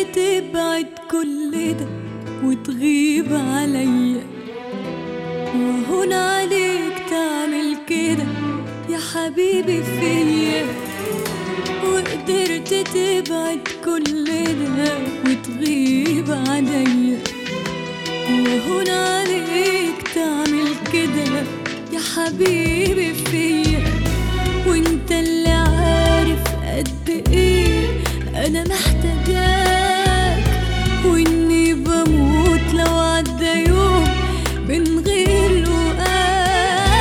تبعد كل ده وتغيب عليا، وهون عليك تعمل كده يا حبيبي فيا. وقدرت تبعد كل ده وتغيب عليا، وهون عليك تعمل كده يا حبيبي فيا. وانت اللي عارف قد ايه انا محتاجاك، واني بموت لو عدى يوم من غير لقاك.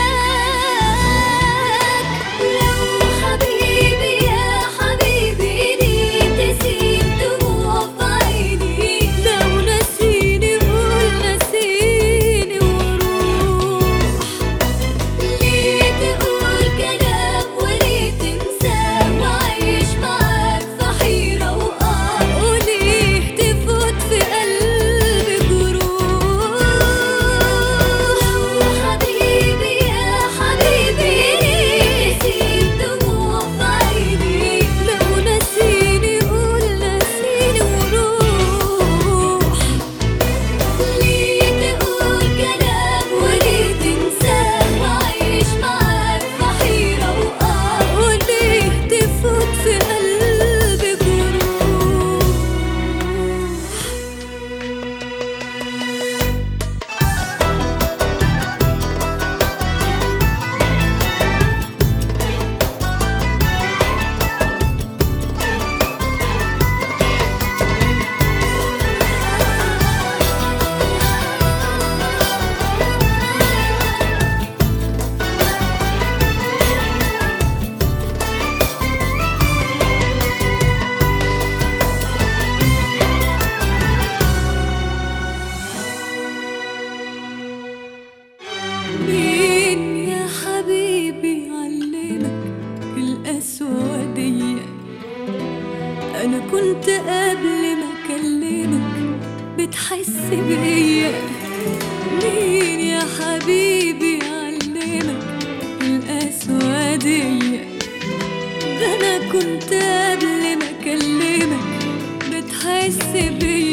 لو حبيبي يا حبيبي ليه تسيب دموع في عيني؟ لو نسيني قول نسيني وروح. ليه تقول كلام وليه تنساه وعيش معاك في حيرة وقهر؟ وليه تفوت في قلبي جروح؟ لو حبيبي يا حبيبي ليه تسيب دموع في عيني؟ لو نسيني قول نسيني وروح. ليه تقول كلام وليه تنساه وعيش معاك في حيرة وقهر؟ وليه تفوت في قلبي جروح؟ مين يا حبيبي علمك القسوة دي؟ أنا كنت قبل ما أكلمك بتحس بيا. مين يا حبيبي علمك القسوة دي؟ ده أنا كنت قبل ما أكلمك بتحس بيا.